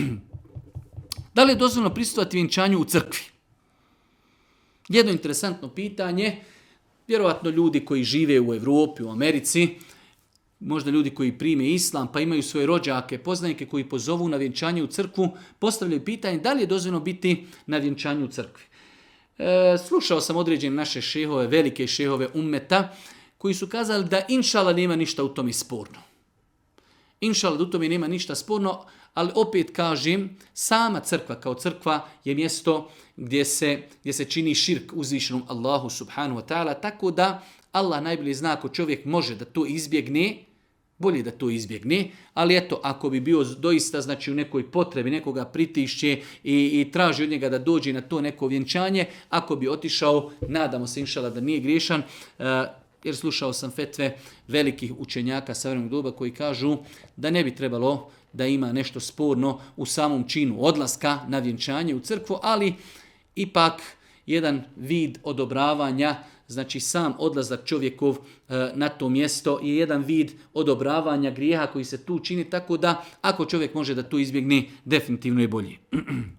Da li je dozvoljeno prisustvovati vjenčanju u crkvi? Jedno interesantno pitanje, vjerovatno ljudi koji žive u Europi, u Americi, možda ljudi koji prime islam pa imaju svoje rođake, poznanike koji pozovu na vjenčanje u crkvu, postavljaju pitanje da li je dozvoljeno biti na vjenčanju u crkvi. Slušao sam određene naše šehove, velike šehove ummeta, koji su kazali da inšala nema ništa u tome sporno. Inšala da u tome nema ništa sporno, ali opet kažem, sama crkva kao crkva je mjesto gdje se čini širk uzvišenom Allahu subhanahu wa ta'ala, tako da Allah najbolje zna ako čovjek može da to izbjegne, bolje da to izbjegne, ali eto, ako bi bio doista znači u nekoj potrebi, nekoga pritišće i traži od njega da dođe na to neko vjenčanje, ako bi otišao, nadamo se inšala da nije griješan, jer slušao sam fetve velikih učenjaka savremenog doba koji kažu da ne bi trebalo da ima nešto sporno u samom činu odlaska na vjenčanje u crkvu, ali ipak jedan vid odobravanja, znači sam odlazak čovjekov na to mjesto je jedan vid odobravanja grijeha koji se tu čini, tako da ako čovjek može da to izbjegne, definitivno je bolji.